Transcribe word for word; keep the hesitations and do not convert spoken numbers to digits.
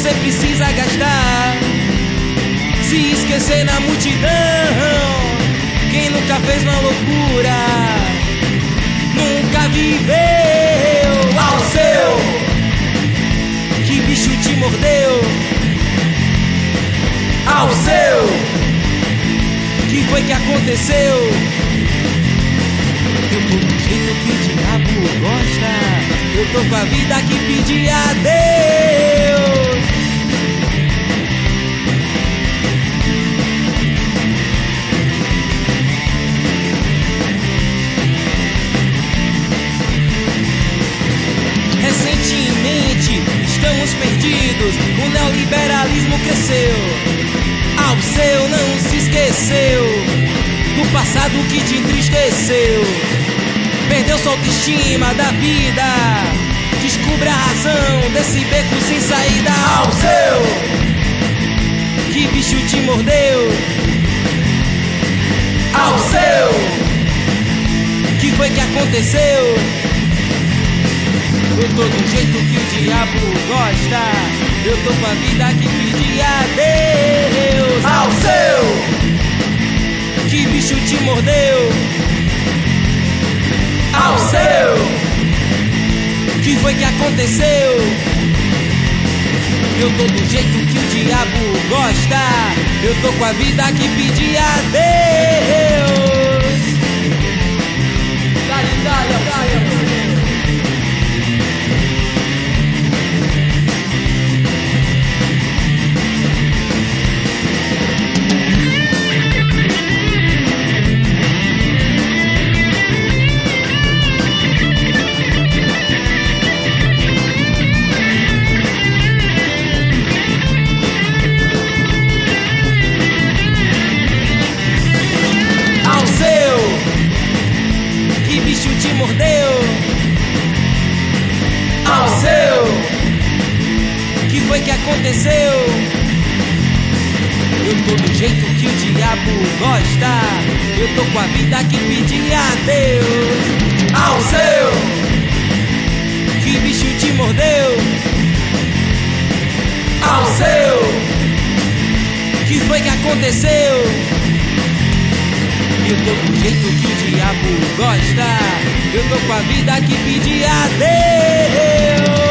você precisa gastar. Se esquecer na multidão, quem nunca fez uma loucura, nunca viveu ao seu. Que bicho te mordeu ao seu? Que foi que aconteceu? Eu tô do jeito que o diabo gosta. Eu tô com a vida que pedi a Deus. Recentemente estamos perdidos. O neoliberalismo cresceu. Ao seu não se esqueceu do passado que te entristeceu. Perdeu sua autoestima da vida. Descubra a razão desse beco sem saída ao seu. Que bicho te mordeu ao seu? Que foi que aconteceu? Eu tô do jeito que o diabo gosta. Eu tô com a vida que pedi a Deus ao seu. Que bicho te mordeu ao seu? Que foi que aconteceu? Eu tô do jeito que o diabo gosta. Eu tô com a vida que pedi a Deus. Dale, dale, dale. Te mordeu ao seu? Que foi que aconteceu? Eu tô do jeito que o diabo gosta. Eu tô com a vida que pedi a Deus ao seu. Que bicho te mordeu ao seu? Que foi que aconteceu? Eu tô do jeito que o diabo gosta. Eu tô com a vida que pedi a Deus.